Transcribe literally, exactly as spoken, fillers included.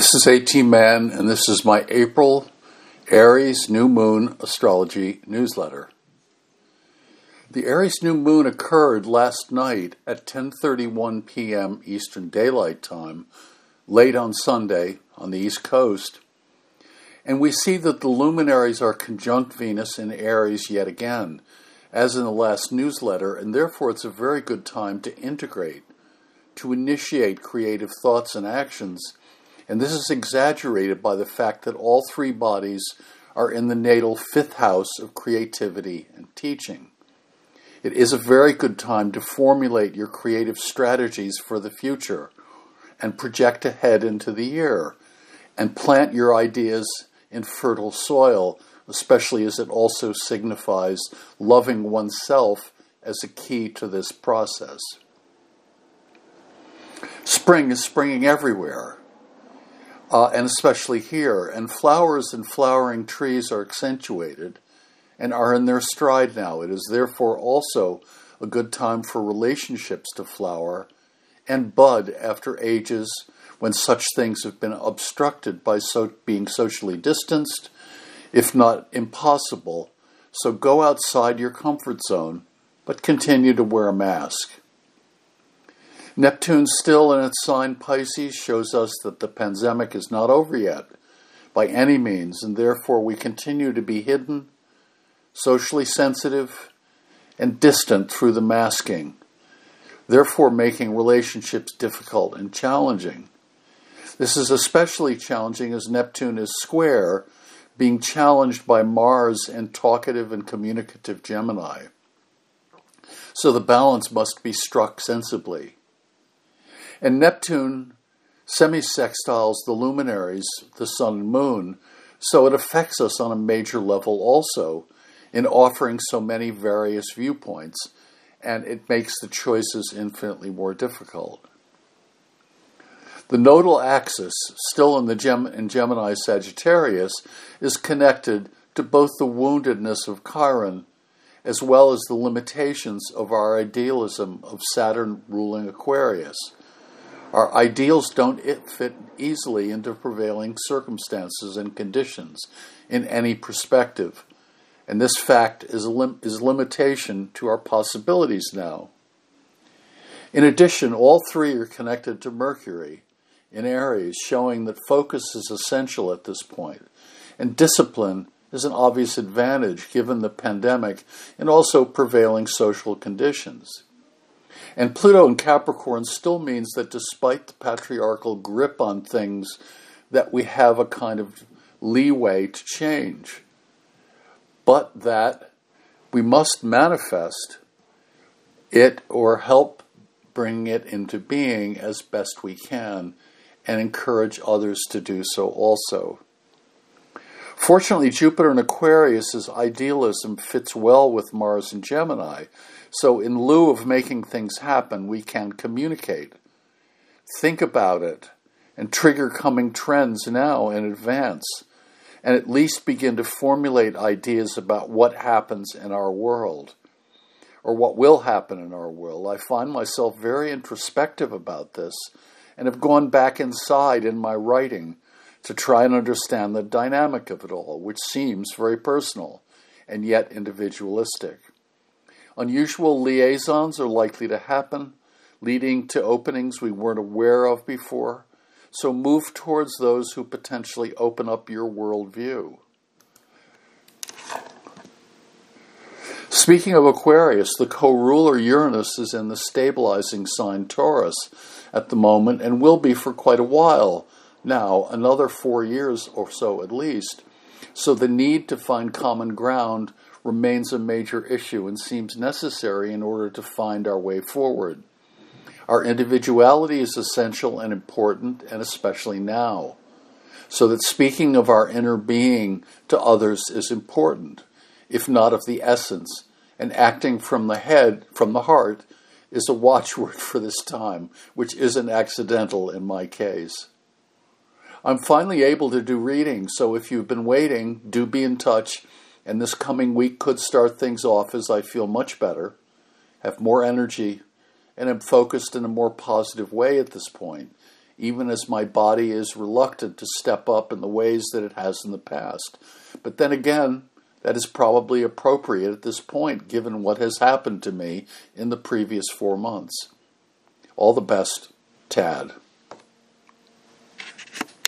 This is AT Man, and this is my April Aries New Moon Astrology newsletter. The Aries New Moon occurred last night at ten thirty-one p.m. Eastern Daylight Time, late on Sunday on the East Coast, and we see that the luminaries are conjunct Venus in Aries yet again, as in the last newsletter, and therefore it's a very good time to integrate, to initiate creative thoughts and actions. And this is exaggerated by the fact that all three bodies are in the natal fifth house of creativity and teaching. It is a very good time to formulate your creative strategies for the future and project ahead into the year and plant your ideas in fertile soil, especially as it also signifies loving oneself as a key to this process. Spring is springing everywhere. Uh, and especially here, and flowers and flowering trees are accentuated and are in their stride now. It is therefore also a good time for relationships to flower and bud after ages when such things have been obstructed by so being socially distanced, if not impossible. So go outside your comfort zone, but continue to wear a mask. Neptune, still in its sign Pisces, shows us that the pandemic is not over yet by any means, and therefore we continue to be hidden, socially sensitive, and distant through the masking, therefore making relationships difficult and challenging. This is especially challenging as Neptune is square, being challenged by Mars and talkative and communicative Gemini. So the balance must be struck sensibly. And Neptune semi-sextiles the luminaries, the sun and moon, so it affects us on a major level also in offering so many various viewpoints, and it makes the choices infinitely more difficult. The nodal axis, still in the Gem- in Gemini Sagittarius, is connected to both the woundedness of Chiron as well as the limitations of our idealism of Saturn ruling Aquarius. Our ideals don't fit easily into prevailing circumstances and conditions in any perspective, and this fact is a lim- is limitation to our possibilities now. In addition, all three are connected to Mercury in Aries, showing that focus is essential at this point, and discipline is an obvious advantage given the pandemic and also prevailing social conditions. And Pluto in Capricorn still means that despite the patriarchal grip on things, that we have a kind of leeway to change, but that we must manifest it or help bring it into being as best we can and encourage others to do so also. Fortunately, Jupiter in Aquarius' idealism fits well with Mars in Gemini, so in lieu of making things happen, we can communicate, think about it, and trigger coming trends now in advance, and at least begin to formulate ideas about what happens in our world, or what will happen in our world. I find myself very introspective about this, and have gone back inside in my writing to try and understand the dynamic of it all, which seems very personal and yet individualistic. Unusual liaisons are likely to happen, leading to openings we weren't aware of before, so move towards those who potentially open up your worldview. Speaking of Aquarius, the co-ruler Uranus is in the stabilizing sign Taurus at the moment and will be for quite a while now, another four years or so at least, so the need to find common ground remains a major issue and seems necessary in order to find our way forward. Our individuality is essential and important, and especially now, so that speaking of our inner being to others is important, if not of the essence, and acting from the head, from the heart, is a watchword for this time, which isn't accidental in my case. I'm finally able to do readings, so if you've been waiting, do be in touch, and this coming week could start things off as I feel much better, have more energy, and am focused in a more positive way at this point, even as my body is reluctant to step up in the ways that it has in the past. But then again, that is probably appropriate at this point, given what has happened to me in the previous four months. All the best, Tad.